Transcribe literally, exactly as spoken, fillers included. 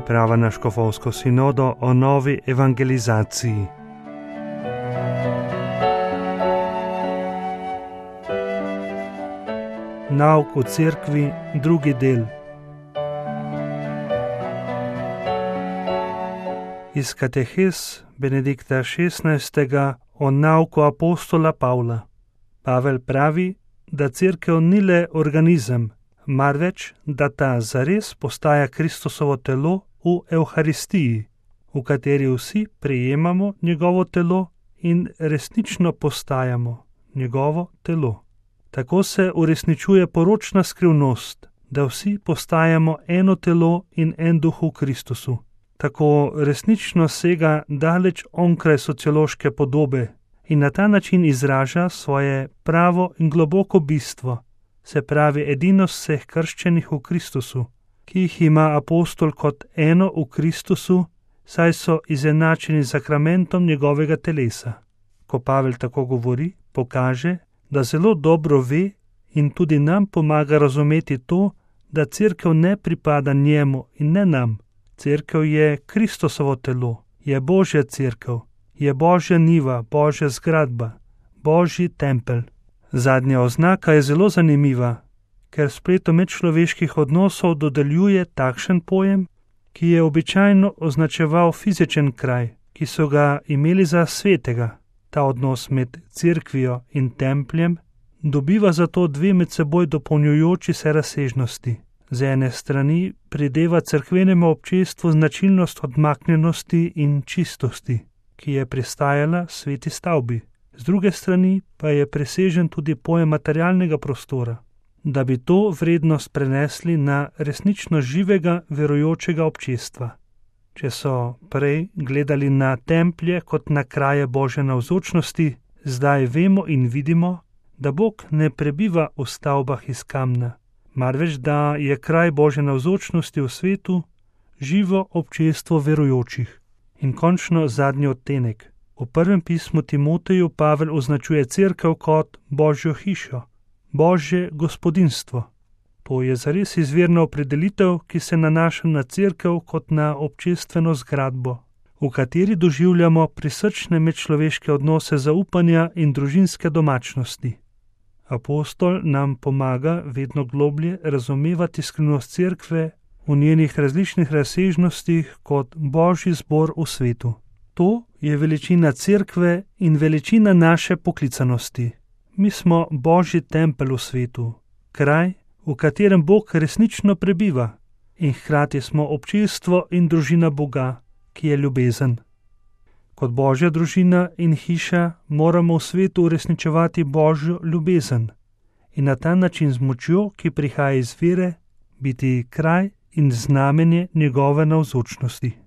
priprava na škofovsko sinodo o novi evangelizaciji. Nauk v cerkvi, drugi del. Iz katehes Benedikta šestnajstega o nauku apostola Pavla. Pavel pravi, da cerkev ni le organizem, marveč, da ta zares postaja Kristusovo telo v Evharistiji, v kateri vsi prejemamo njegovo telo in resnično postajamo njegovo telo. Tako se uresničuje poročna skrivnost, da vsi postajamo eno telo in en duh v Kristusu. Tako resnično sega daleč onkraj sociološke podobe in na ta način izraža svoje pravo in globoko bistvo, se pravi edinost vseh krščenih v Kristusu, ki jih ima apostol kot eno v Kristusu, saj so izenačeni z sakramentom njegovega telesa. Ko Pavel tako govori, pokaže, da zelo dobro ve in tudi nam pomaga razumeti to, da cerkev ne pripada njemu in ne nam. Cerkev je Kristusovo telo, je Božja cerkev, je Božja njiva, Božja zgradba, Božji tempelj. Zadnja oznaka je zelo zanimiva, ker spletu medčloveških odnosov dodeljuje takšen pojem, ki je običajno označeval fizičen kraj, ki so ga imeli za svetega. Ta odnos med cerkvijo in templjem dobiva zato dve med seboj dopolnjujoči se razsežnosti. Z ene strani prideva cerkvenemu občestvu značilnost odmaknjenosti in čistosti, ki je pristajala sveti stavbi. Z druge strani pa je presežen tudi pojem materialnega prostora, da bi to vrednost prenesli na resnično živega verujočega občestva. Če so prej gledali na templje kot na kraje Božje navzočnosti, zdaj vemo in vidimo, da Bog ne prebiva v stavbah iz kamna, marveč da je kraj Božje navzočnosti v svetu živo občestvo verujočih. In končno zadnji odtenek. V prvem pismu Timoteju Pavel označuje cerkev kot Božjo hišo, Božje gospodinstvo. To je zares izvirna opredelitev, ki se nanaša na cerkev kot na občestveno zgradbo, v kateri doživljamo prisrčne medčloveške odnose zaupanja in družinske domačnosti. Apostol nam pomaga vedno globlje razumevati skrivnost cerkve v njenih različnih razsežnostih kot Božji zbor v svetu. To je veličina cerkve in veličina naše poklicanosti. Mi smo Božji tempelj v svetu, kraj, v katerem Bog resnično prebiva, in hkrati smo občestvo in družina Boga, ki je ljubezen. Kot Božja družina in hiša moramo v svetu uresničevati Božjo ljubezen in na ta način z močjo, ki prihaja iz vere, biti kraj in znamenje njegove navzočnosti.